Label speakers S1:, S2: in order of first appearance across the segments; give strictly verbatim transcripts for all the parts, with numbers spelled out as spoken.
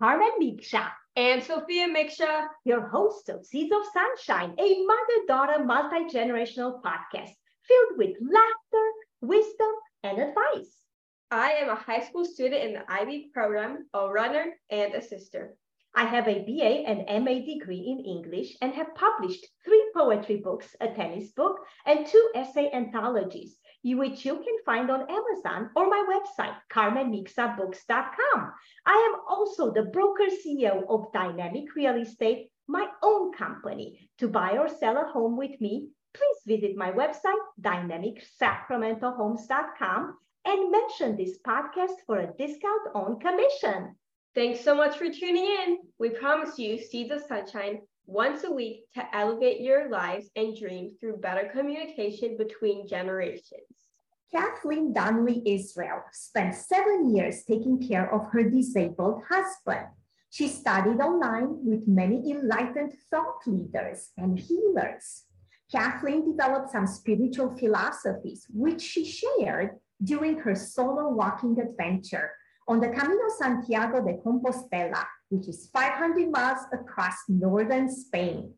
S1: Carmen Miksha
S2: and Sophia Miksha,
S1: your hosts of Seeds of Sunshine, a mother-daughter multi-generational podcast filled with laughter, wisdom, and advice.
S2: I am a high school student in the I B program, a runner, and a sister.
S1: I have a B A and M A degree in English and have published three poetry books, a tennis book, and two essay anthologies, which you can find on Amazon or my website, carmen mixa books dot com. I am also the broker C E O of Dynamic Real Estate, my own company. To buy or sell a home with me, please visit my website, dynamic sacramento homes dot com, and mention this podcast for a discount on commission.
S2: Thanks so much for tuning in. We promise you Seeds of Sunshine once a week to elevate your lives and dreams through better communication between generations.
S1: Kathleen Donnelly Israel spent seven years taking care of her disabled husband. She studied online with many enlightened thought leaders and healers. Kathleen developed some spiritual philosophies, which she shared during her solo walking adventure on the Camino Santiago de Compostela, which is five hundred miles across northern Spain.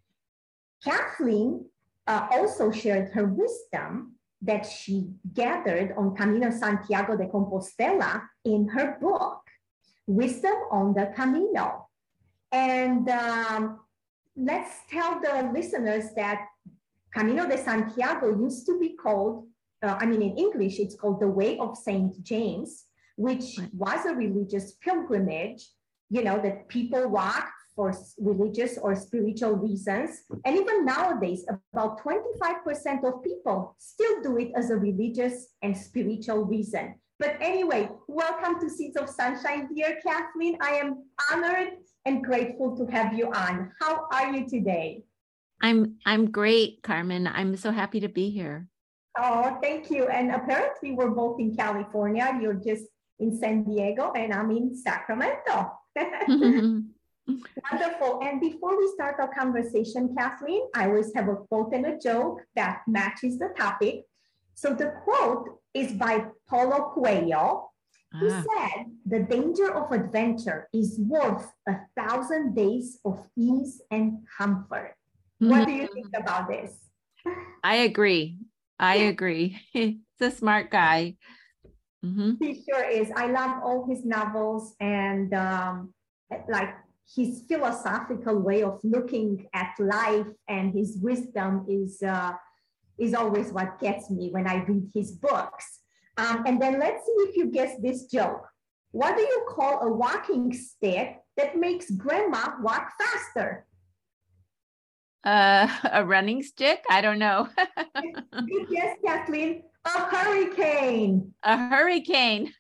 S1: Kathleen uh, also shared her wisdom that she gathered on Camino Santiago de Compostela in her book, Wisdom on the Camino. And um, let's tell the listeners that Camino de Santiago used to be called, uh, I mean, in English, it's called the Way of Saint James, which was a religious pilgrimage, you know, that people walked for religious or spiritual reasons. And even nowadays, about twenty-five percent of people still do it as a religious and spiritual reason. But anyway, welcome to Seeds of Sunshine, dear Kathleen. I am honored and grateful to have you on. How are you today?
S3: I'm I'm great, Carmen. I'm so happy to be here.
S1: Oh, thank you. And apparently we're both in California. You're just in San Diego and I'm in Sacramento. Wonderful. And before we start our conversation, Kathleen, I always have a quote and a joke that matches the topic. So the quote is by Paulo Coelho, who ah. said, "The danger of adventure is worth a thousand days of ease and comfort." What do you think about this?
S3: I agree. I agree. He's a smart guy. Mm-hmm.
S1: He sure is. I love all his novels and um, like his philosophical way of looking at life, and his wisdom is uh, is always what gets me when I read his books. Um, and then let's see if you guess this joke. What do you call a walking stick that makes grandma walk faster?
S3: Uh, a running stick? I don't know.
S1: Good guess, Kathleen. A hurricane.
S3: A hurricane.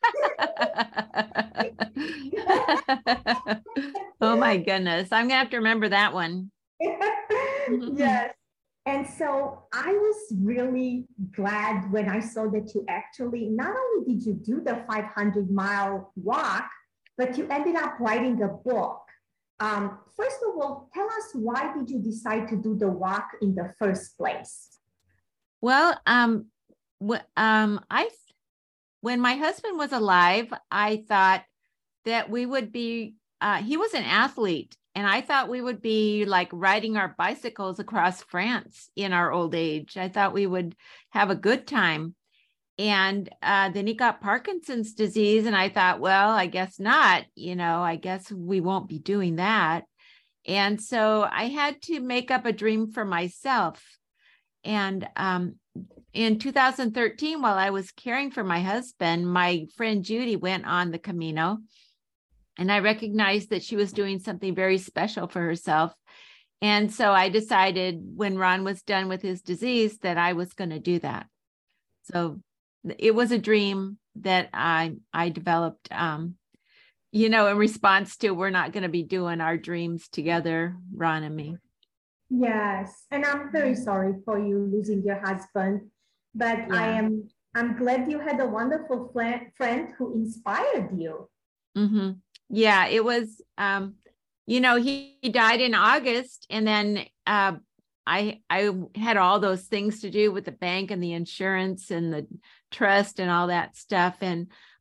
S3: Oh my goodness. I'm gonna have to remember that one.
S1: Yes. And so I was really glad when I saw that you actually, not only did you do the five hundred mile walk, but you ended up writing a book. Um, first of all, tell us, why did you decide to do the walk in the first place?
S3: Well, um, um, I, when my husband was alive, I thought that we would be, uh, he was an athlete, and I thought we would be like riding our bicycles across France in our old age. I thought we would have a good time. And uh, then he got Parkinson's disease, and I thought, well, I guess not, you know, I guess we won't be doing that. And so I had to make up a dream for myself. And um, in two thousand thirteen, while I was caring for my husband, my friend Judy went on the Camino, and I recognized that she was doing something very special for herself. And so I decided when Ron was done with his disease that I was going to do that. So it was a dream that I I developed, um, you know, in response to, we're not going to be doing our dreams together, Ron and me.
S1: Yes, and I'm very sorry for you losing your husband, but yeah. I am I'm glad you had a wonderful friend who inspired you.
S3: Mm-hmm. Yeah, it was. Um, you know, he, he died in August, and then uh, I I had all those things to do with the bank and the insurance and the trust and all that stuff. And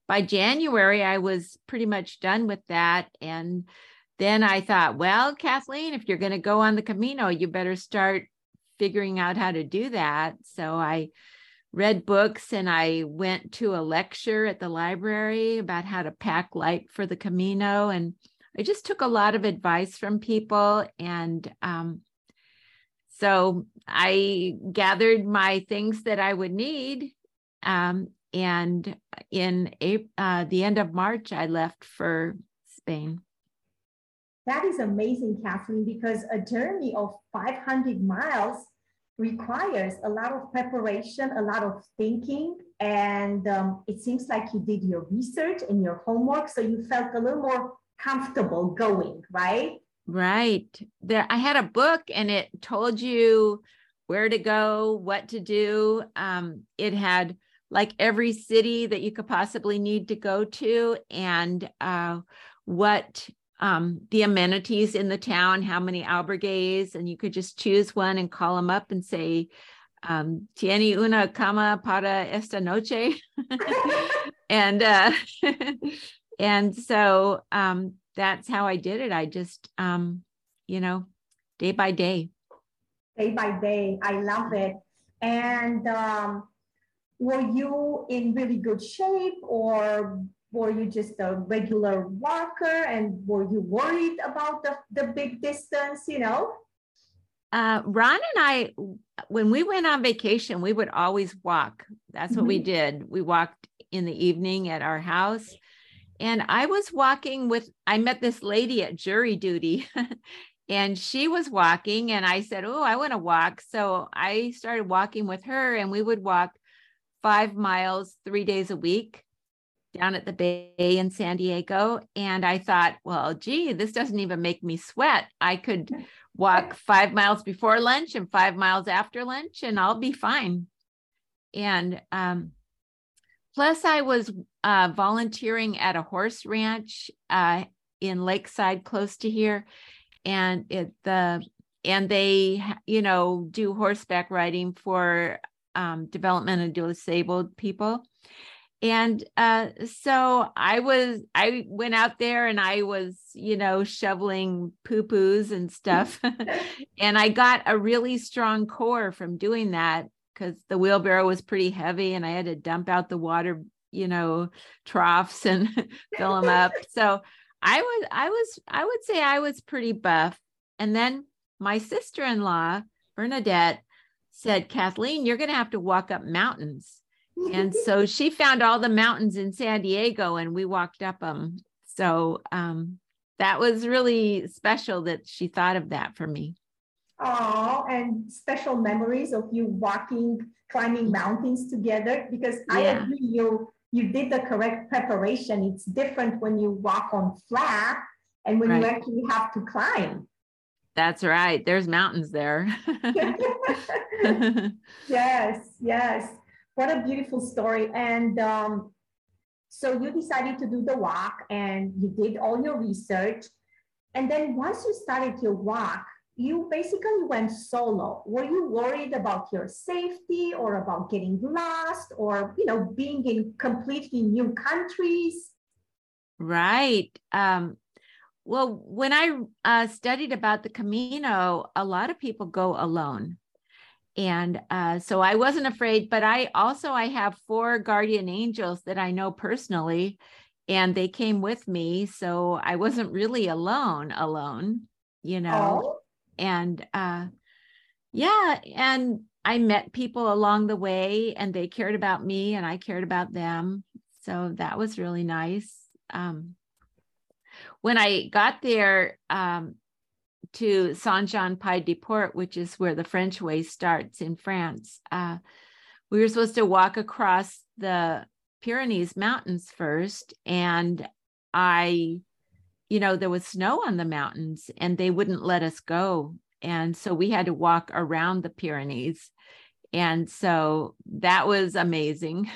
S3: by January, I was pretty much done with that. And then I thought, well, Kathleen, if you're going to go on the Camino, you better start figuring out how to do that. So I read books and I went to a lecture at the library about how to pack light for the Camino. And I just took a lot of advice from people. And um, so I gathered my things that I would need. Um, and in April, uh, the end of March, I left for Spain.
S1: That is amazing, Kathleen, because a journey of five hundred miles requires a lot of preparation, a lot of thinking. And um, it seems like you did your research and your homework, so you felt a little more comfortable going, right?
S3: Right. There, I had a book and it told you where to go, what to do. Um, it had like every city that you could possibly need to go to, and uh, what um, the amenities in the town, how many albergues, and you could just choose one and call them up and say, um, "Tiene una cama para esta noche?" and uh, and so um, that's how I did it. I just, um, you know, day by day.
S1: Day by day. I love it. And um, were you in really good shape, or were you just a regular walker, and were you worried about the, the big distance, you know?
S3: Uh, Ron and I, when we went on vacation, we would always walk. That's what mm-hmm. we did. We walked in the evening at our house. And I was walking with, I met this lady at jury duty and she was walking, and I said, oh, I want to walk. So I started walking with her, and we would walk five miles, three days a week down at the bay in San Diego. And I thought, well, gee, this doesn't even make me sweat. I could walk five miles before lunch and five miles after lunch, and I'll be fine. And um, plus I was uh, volunteering at a horse ranch uh, in Lakeside, close to here. And it, the, and they, you know, do horseback riding for um, developmentally disabled people. And uh, so I was, I went out there and I was, you know, shoveling poo-poos and stuff. And I got a really strong core from doing that, because the wheelbarrow was pretty heavy and I had to dump out the water, you know, troughs and fill them up. So I was, I was, I would say I was pretty buff. And then my sister-in-law, Bernadette, said, Kathleen, you're going to have to walk up mountains. And so she found all the mountains in San Diego and we walked up them. So um, that was really special that she thought of that for me.
S1: Oh, and special memories of you walking, climbing mountains together, because yeah. I agree, you, you did the correct preparation. It's different when you walk on flat and when right. you actually have to climb.
S3: That's right. There's mountains there.
S1: Yes, yes. What a beautiful story. And um, so you decided to do the walk and you did all your research. And then once you started your walk, you basically went solo. Were you worried about your safety or about getting lost or, you know, being in completely new countries?
S3: Right. Um, well, when I uh, studied about the Camino, a lot of people go alone. And uh, so I wasn't afraid, but I also, I have four guardian angels that I know personally, and they came with me. So I wasn't really alone, alone, you know,
S1: oh.
S3: and uh, yeah. And I met people along the way and they cared about me and I cared about them. So that was really nice. Um, when I got there, um, to Saint-Jean-Pied-de-Port, which is where the French way starts in France. Uh, we were supposed to walk across the Pyrenees mountains first. And I, you know, there was snow on the mountains and they wouldn't let us go. And so we had to walk around the Pyrenees. And so that was amazing.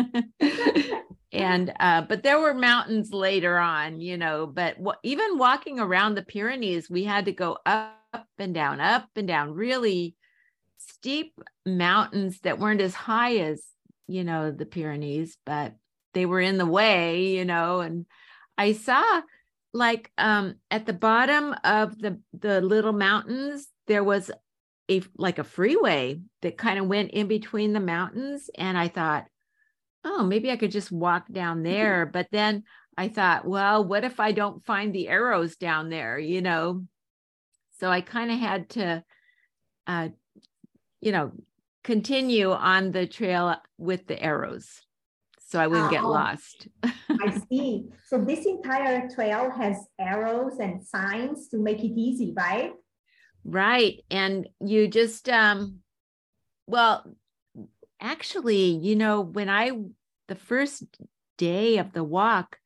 S3: And, uh, but there were mountains later on, you know, but w- even walking around the Pyrenees, we had to go up and down, up and down, really steep mountains that weren't as high as, you know, the Pyrenees, but they were in the way, you know, and I saw like um, at the bottom of the, the little mountains, there was a like a freeway that kind of went in between the mountains. And I thought, oh, maybe I could just walk down there. But then I thought, well, what if I don't find the arrows down there, you know? So I kind of had to, uh, you know, continue on the trail with the arrows so I wouldn't get
S1: Oh,
S3: lost.
S1: I see. So this entire trail has arrows and signs to make it easy, right?
S3: Right. And you just, um, well, actually, you know, when I, the first day of the walk,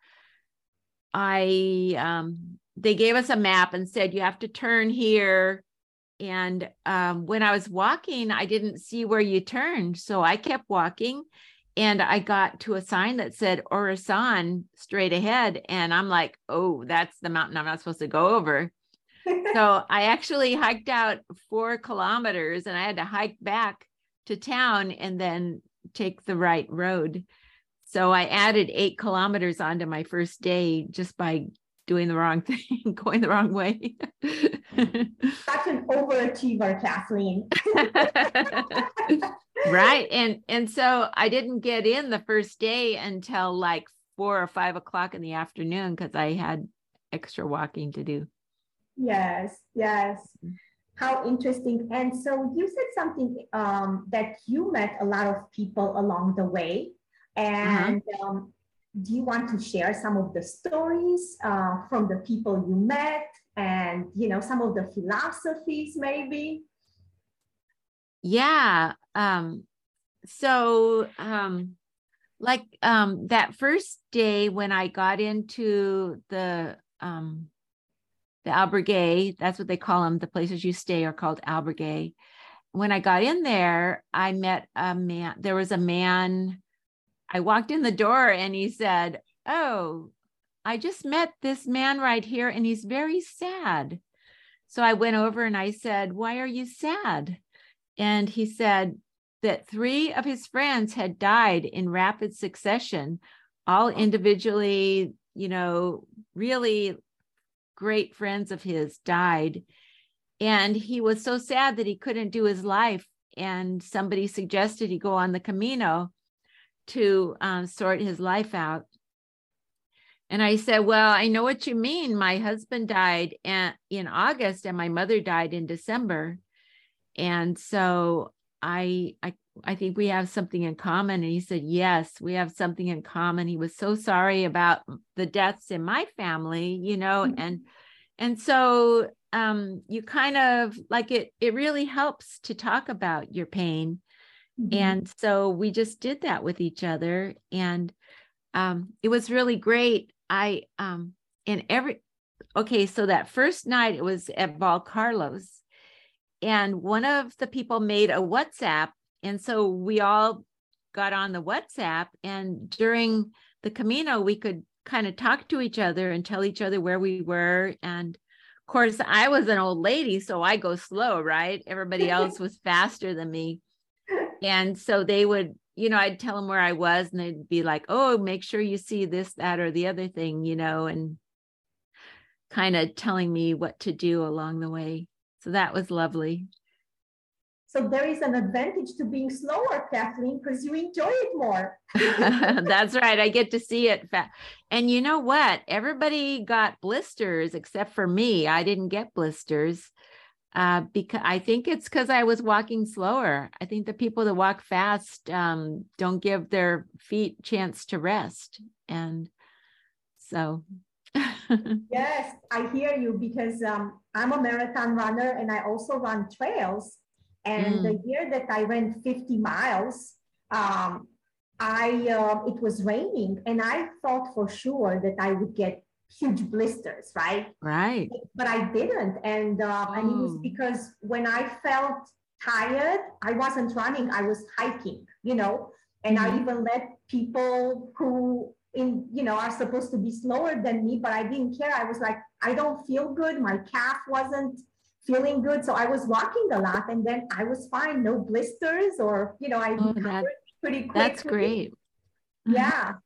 S3: I, um, they gave us a map and said, you have to turn here. And um, when I was walking, I didn't see where you turned. So I kept walking and I got to a sign that said Orasan straight ahead. And I'm like, oh, that's the mountain I'm not supposed to go over. So I actually hiked out four kilometers and I had to hike back to town and then take the right road. So I added eight kilometers onto my first day just by doing the wrong thing, going the wrong way.
S1: Such an overachiever, Kathleen.
S3: Right. And, and so I didn't get in the first day until like four or five o'clock in the afternoon because I had extra walking to do.
S1: Yes, yes. How interesting. And so you said something um, that you met a lot of people along the way. And uh-huh. um, do you want to share some of the stories uh, from the people you met and, you know, some of the philosophies maybe?
S3: Yeah. Um, so um, like um, that first day when I got into the um, the albergue, that's what they call them. The places you stay are called albergue. When I got in there, I met a man. There was a man. I walked in the door and he said, oh, I just met this man right here and he's very sad. So I went over and I said, why are you sad? And he said that three of his friends had died in rapid succession, all individually, you know, really great friends of his died. And he was so sad that he couldn't do his life. And somebody suggested he go on the Camino to um, sort his life out. And I said, well, I know what you mean. My husband died in, in August and my mother died in December. And so I, I, I think we have something in common. And he said, yes, we have something in common. He was so sorry about the deaths in my family, you know, mm-hmm. and, and so um, you kind of like it, it really helps to talk about your pain. Mm-hmm. And so we just did that with each other. And um, it was really great. I, um, in every, okay, so that first night it was at Val Carlos. And one of the people made a WhatsApp. And so we all got on the WhatsApp. And during the Camino, we could kind of talk to each other and tell each other where we were. And of course, I was an old lady, so I go slow, right? Everybody else was faster than me. And so they would, you know, I'd tell them where I was and they'd be like, oh, make sure you see this, that, or the other thing, you know, and kind of telling me what to do along the way. So that was lovely.
S1: So there is an advantage to being slower, Kathleen, because you enjoy it more.
S3: That's right. I get to see it. And you know what? Everybody got blisters except for me. I didn't get blisters uh, because I think it's because I was walking slower. I think the people that walk fast um, don't give their feet chance to rest. And so...
S1: Yes, I hear you because um, I'm a marathon runner and I also run trails. And mm. the year that I ran fifty miles, um, I uh, it was raining and I thought for sure that I would get huge blisters, right?
S3: Right.
S1: But I didn't. And, uh, oh. and it was because when I felt tired, I wasn't running, I was hiking, you know, and mm. I even let people who in, you know, are supposed to be slower than me, but I didn't care. I was like, I don't feel good. My calf wasn't feeling good. So I was walking a lot and then I was fine. No blisters or, you know, I
S3: oh,
S1: recovered
S3: that,
S1: pretty quickly.
S3: That's great.
S1: Yeah.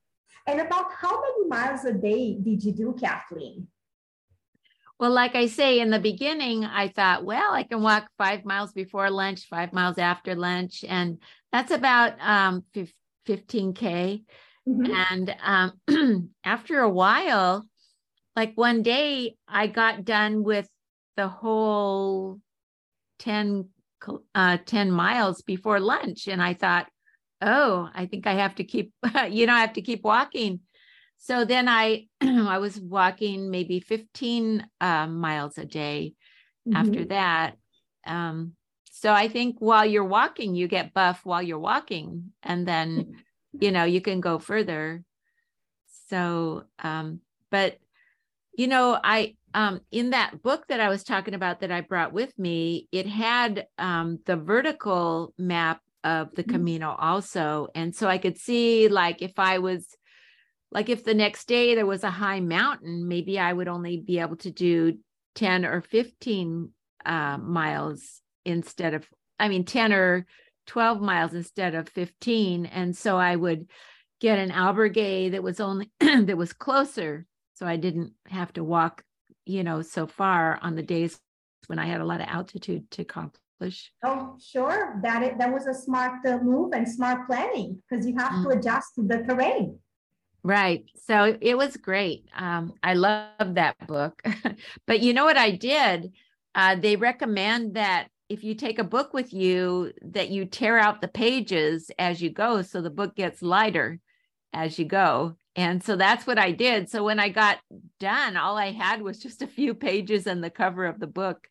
S1: And about how many miles a day did you do, Kathleen?
S3: Well, like I say, in the beginning, I thought, well, I can walk five miles before lunch, five miles after lunch. And that's about um, fifteen K. Mm-hmm. And um, after a while, like one day I got done with the whole ten, uh, ten miles before lunch. And I thought, oh, I think I have to keep, you know, I have to keep walking. So then I, I was walking maybe fifteen uh, miles a day mm-hmm. after that. Um, so I think while you're walking, you get buff while you're walking, and then, you know, you can go further. So, um, but, you know, I, um, in that book that I was talking about that I brought with me, it had um, the vertical map of the Camino also. And so I could see, like, if I was, like if the next day there was a high mountain, maybe I would only be able to do ten or fifteen uh, miles instead of, I mean, ten or twelve miles instead of fifteen. And so I would get an albergue that was only, that was closer. So I didn't have to walk, you know, so far on the days when I had a lot of altitude to accomplish.
S1: Oh, sure. That, it, that was a smart uh, move and smart planning, because you have mm. to adjust to the terrain.
S3: Right. So it was great. Um, I love that book. But you know what I did? Uh, they recommend that if you take a book with you, that you tear out the pages as you go, so the book gets lighter as you go. And so that's what I did. So when I got done, all I had was just a few pages and the cover of the book.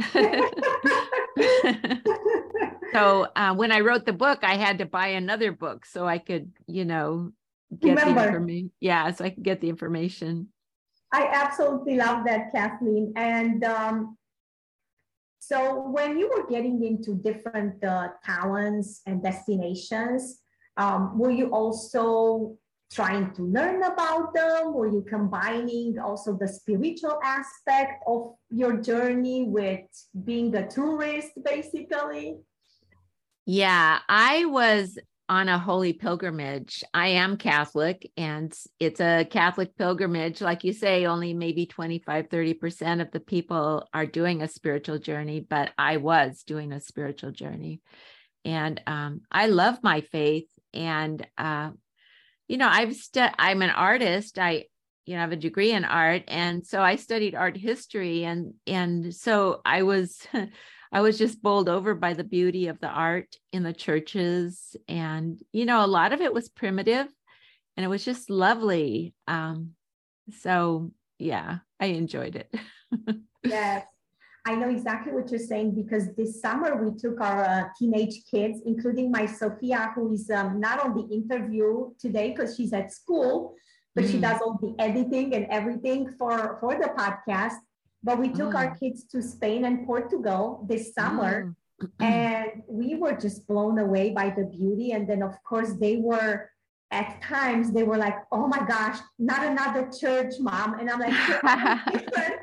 S3: So uh, when I wrote the book, I had to buy another book so I could, you know, get Remember. the information. Yeah, so I could get the information.
S1: I absolutely love that, Kathleen. And um, so when you were getting into different uh, towns and destinations, um, were you also trying to learn about them? Were you combining also the spiritual aspect of your journey with being a tourist, basically?
S3: Yeah, I was on a holy pilgrimage. I am Catholic, and it's a Catholic pilgrimage. Like you say, only maybe twenty-five, thirty percent of the people are doing a spiritual journey, but I was doing a spiritual journey. And um, I love my faith. And, uh, you know, I've stu- I'm an artist. I, you know, have a degree in art. And so I studied art history. And, and so I was, I was just bowled over by the beauty of the art in the churches. And, you know, a lot of it was primitive and it was just lovely. Um, so yeah, I enjoyed it.
S1: Yes, I know exactly what you're saying, because this summer we took our uh, teenage kids, including my Sophia, who is um, not on the interview today because she's at school, but mm. she does all the editing and everything for, for the podcast. But we took mm. our kids to Spain and Portugal this summer, mm. and we were just blown away by the beauty. And then, of course, they were, at times, they were like, oh my gosh, not another church, Mom. And I'm like, different.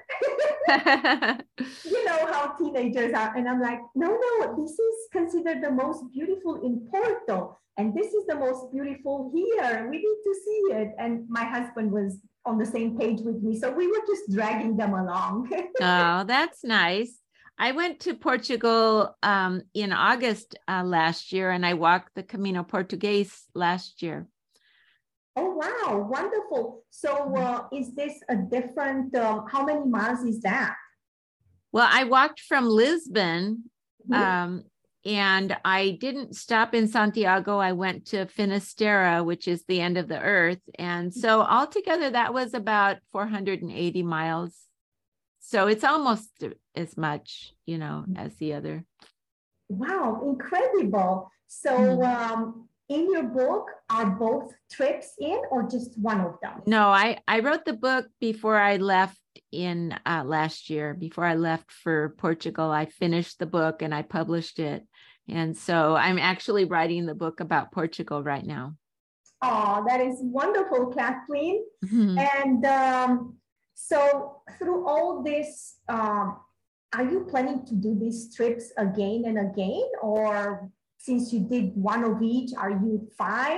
S1: You know how teenagers are. And I'm like, no, no, this is considered the most beautiful in Porto. And this is the most beautiful here. We need to see it. And my husband was on the same page with me. So we were just dragging them along.
S3: Oh, that's nice. I went to Portugal um, in August uh, last year, and I walked the Camino Português last year.
S1: Oh, wow. Wonderful. So uh, is this a different, um, how many miles is that?
S3: Well, I walked from Lisbon mm-hmm. um, and I didn't stop in Santiago. I went to Finisterre, which is the end of the earth. And so altogether, that was about four hundred eighty miles. So it's almost as much, you know, as the other.
S1: Wow, incredible. So mm-hmm. um, in your book, are both trips in or just one of them?
S3: No, I, I wrote the book before I left in uh, last year. Before I left for Portugal, I finished the book and I published it. And so I'm actually writing the book about Portugal right now.
S1: Oh, that is wonderful, Kathleen. Mm-hmm. And um, so through all this, um, are you planning to do these trips again and again? Or since you did one of each, are you fine?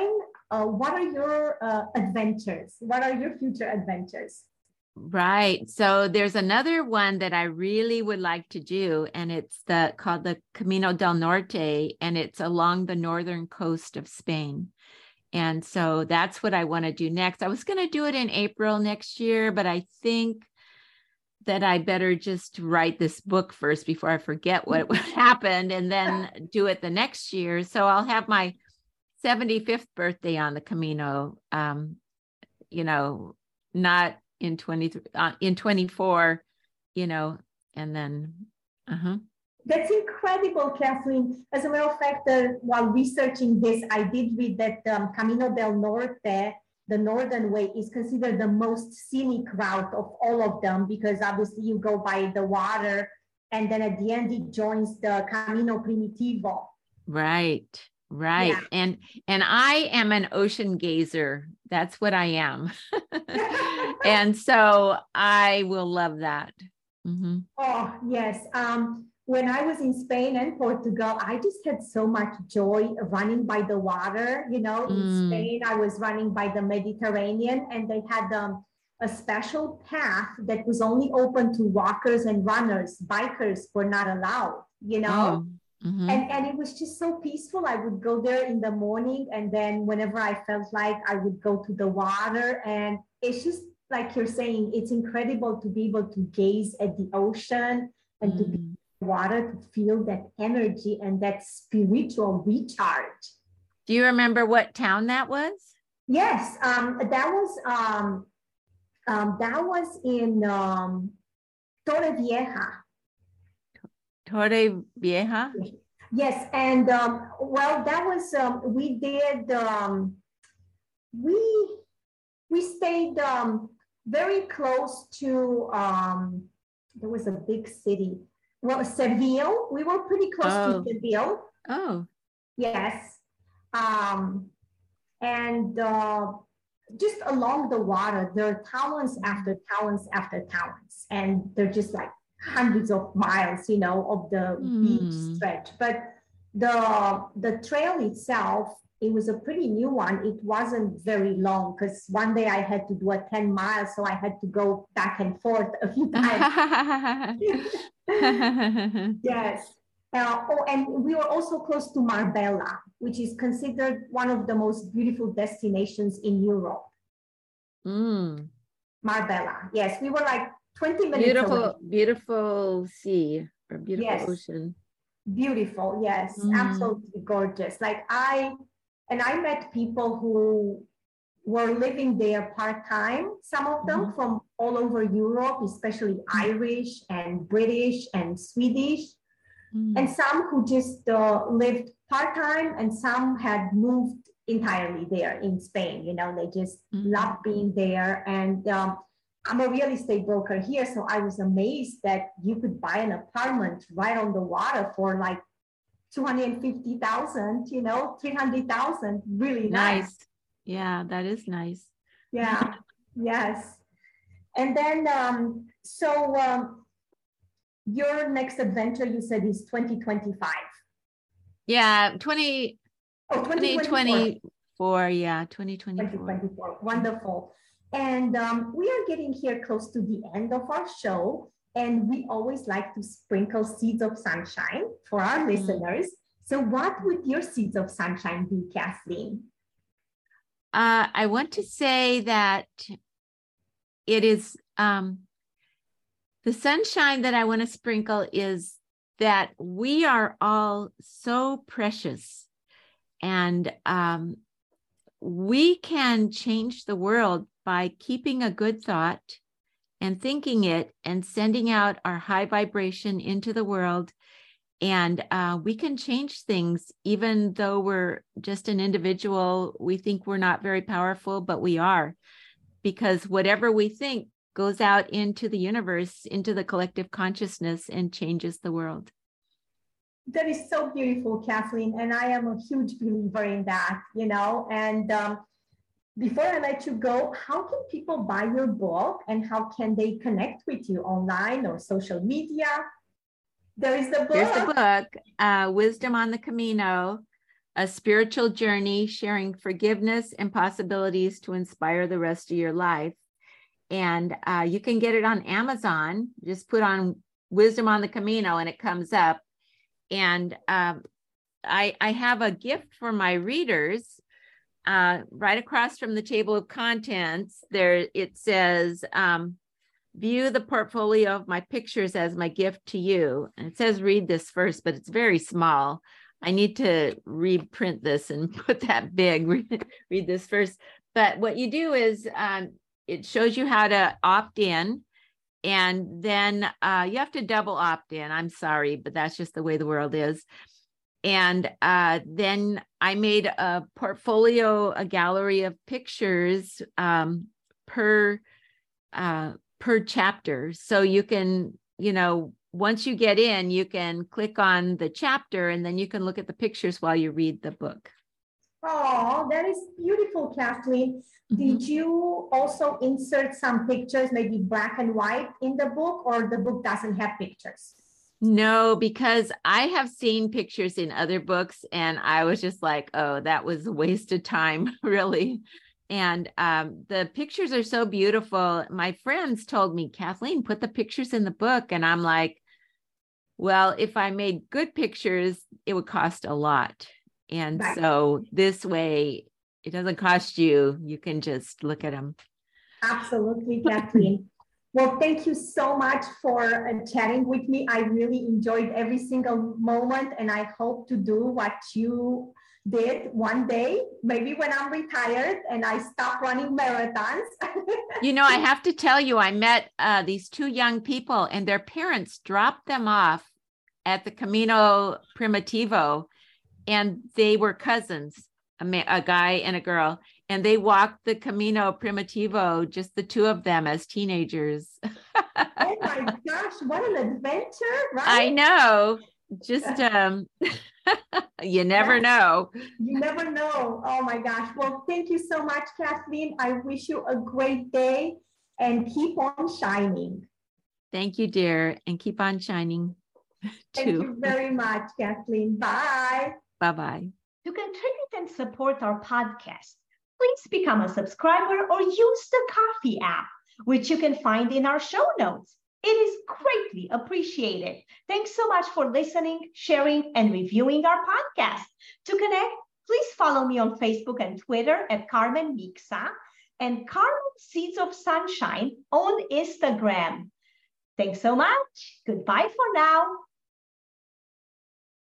S1: uh, what are your uh, adventures? What are your future adventures?
S3: Right. So there's another one that I really would like to do, and it's the called the Camino del Norte, and it's along the northern coast of Spain. And so that's what I want to do next. I was going to do it in April next year, but I think that I better just write this book first before I forget what happened, and then do it the next year. So I'll have my seventy-fifth birthday on the Camino, um, you know, not in twenty-three, uh, in twenty-four, you know, and then, uh-huh.
S1: That's incredible, Kathleen. As a matter of fact, uh, while researching this, I did read that um, Camino del Norte, the Northern Way, is considered the most scenic route of all of them, because obviously you go by the water, and then at the end it joins the Camino Primitivo.
S3: Right, right. Yeah. And and I am an ocean gazer. That's what I am. And so I will love that. Mm-hmm.
S1: Oh, yes. Um, when I was in Spain and Portugal, I just had so much joy running by the water. You know, in mm. Spain, I was running by the Mediterranean, and they had um, a special path that was only open to walkers and runners. Bikers were not allowed, you know. Oh. Mm-hmm. And, and it was just so peaceful. I would go there in the morning, and then whenever I felt like, I would go to the water. And it's just like you're saying, it's incredible to be able to gaze at the ocean and mm. to be in the water, to feel that energy and that spiritual recharge.
S3: Do you remember what town that was?
S1: Yes, um, that was um, um, that was in um, Torrevieja.
S3: Torrevieja?
S1: Yes, and um, well, that was um, we did um, we we stayed um, very close to um, there was a big city. Well, Seville. We were pretty close
S3: oh.
S1: to Seville.
S3: Oh,
S1: yes, um, and uh, just along the water, there are towns after towns after towns, and they're just like hundreds of miles, you know, of the mm. beach stretch. But the the trail itself, it was a pretty new one. It wasn't very long, because one day I had to do a ten miles, so I had to go back and forth a few times. Yes. Uh, oh, and we were also close to Marbella, which is considered one of the most beautiful destinations in Europe.
S3: Mm.
S1: Marbella. Yes, we were like twenty minutes
S3: beautiful,
S1: away.
S3: Beautiful sea or beautiful
S1: yes.
S3: ocean.
S1: Beautiful, yes,
S3: mm.
S1: absolutely gorgeous. Like I, and I met people who were living there part-time, some of them mm-hmm. from all over Europe, especially Irish and British and Swedish, mm. and some who just uh, lived part-time, and some had moved entirely there in Spain. You know, they just mm. loved being there. And um, I'm a real estate broker here, so I was amazed that you could buy an apartment right on the water for like two hundred fifty thousand, you know, three hundred thousand. Really nice. nice.
S3: Yeah, that is nice.
S1: Yeah, yes. And then, um, so um, your next adventure, you said, is twenty twenty-five.
S3: Yeah, twenty,
S1: oh,
S3: twenty twenty-four. Yeah, twenty twenty-four.
S1: twenty twenty-four. Wonderful. And um, we are getting here close to the end of our show, and we always like to sprinkle seeds of sunshine for our mm. listeners. So what would your seeds of sunshine be, Kathleen?
S3: Uh, I want to say that it is um, the sunshine that I want to sprinkle is that we are all so precious, and um, we can change the world by keeping a good thought and thinking it and sending out our high vibration into the world. And uh, we can change things, even though we're just an individual. We think we're not very powerful, but we are, because whatever we think goes out into the universe, into the collective consciousness, and changes the world.
S1: That is so beautiful, Kathleen. And I am a huge believer in that, you know. And um, before I let you go, how can people buy your book, and how can they connect with you online or social media? There is the book.
S3: There's the book, uh, Wisdom on the Camino. a spiritual journey, sharing forgiveness and possibilities to inspire the rest of your life. And uh, you can get it on Amazon. Just put on Wisdom on the Camino and it comes up. And um, I, I have a gift for my readers. Uh, right across from the table of contents, there it says, um, view the portfolio of my pictures as my gift to you. And it says read this first, but it's very small. I need to reprint this and put that big, read, read this first. But what you do is um, it shows you how to opt in. And then uh, you have to double opt in. I'm sorry, but that's just the way the world is. And uh, then I made a portfolio, a gallery of pictures um, per uh, per chapter. So you can, you know, once you get in, you can click on the chapter and then you can look at the pictures while you read the book.
S1: Oh, that is beautiful, Kathleen. Mm-hmm. Did you also insert some pictures, maybe black and white in the book, or the book doesn't have pictures?
S3: No, because I have seen pictures in other books and I was just like, oh, that was a waste of time, really. And um, the pictures are so beautiful. My friends told me, Kathleen, put the pictures in the book. And I'm like, well, if I made good pictures, it would cost a lot. And right. So this way, it doesn't cost you. You can just look at them.
S1: Absolutely, Kathleen. Well, thank you so much for uh, chatting with me. I really enjoyed every single moment, and I hope to do what you did one day, maybe when I'm retired and I stop running marathons.
S3: You know, I have to tell you, I met uh, these two young people and their parents dropped them off at the Camino Primitivo, and they were cousins, a, ma- a guy and a girl. And they walked the Camino Primitivo, just the two of them as teenagers.
S1: Oh my gosh, what an adventure, right?
S3: I know. Just, um, you never
S1: Yes.
S3: know.
S1: You never know. Oh my gosh. Well, thank you so much, Kathleen. I wish you a great day and keep on shining.
S3: Thank you, dear. And keep on shining too.
S1: Thank you very much, Kathleen. Bye.
S3: Bye-bye.
S4: To contribute and support our podcast, please become a subscriber or use the Ko-fi app, which you can find in our show notes. It is greatly appreciated. Thanks so much for listening, sharing, and reviewing our podcast. To connect, please follow me on Facebook and Twitter at Carmen Mixa and Carmen Seeds of Sunshine on Instagram. Thanks so much. Goodbye for now.